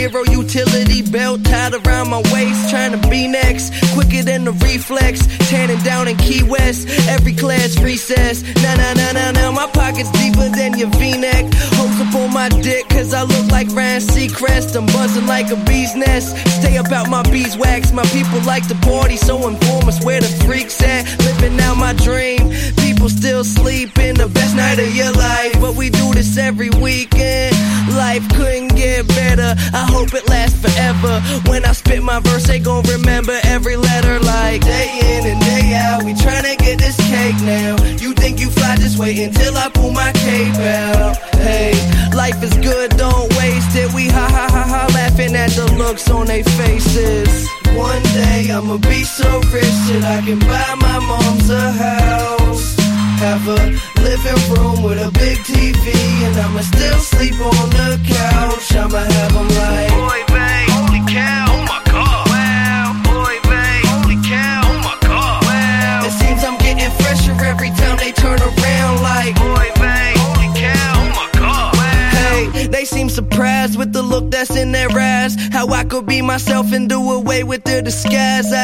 zero utility belt tied around my waist, trying to be next, quicker than the reflex, tanning down in Key West, every class recess. Nah, my pocket's deeper than your V-neck. Hoes up on my dick cause I look like Ryan Seacrest. I'm buzzing like a bee's nest, stay about my beeswax. My people like to party, so inform us where the freaks at. Living out my dream, people still sleeping, the best night of your life, but we do this every weekend. Life couldn't get better, I hope it lasts forever. When I spit my verse, they gon' remember every letter. Like day in and day out, we tryna get this cake now. You think you fly, just wait until I pull my cape out. Hey, life is good, don't waste it. We ha ha ha ha, laughing at the looks on their faces. One day I'ma be so rich that I can buy my mom's a house, have a living room with a big TV, and I'ma still sleep on the couch. I'ma have them like, boy, babe, holy cow, oh my god, wow, boy, babe, holy cow, oh my god, wow. It seems I'm getting fresher every time they turn around. Like, boy, babe, holy cow, oh my god, wow. Hey, they seem surprised with the look that's in their eyes, how I could be myself and do away with the disguise.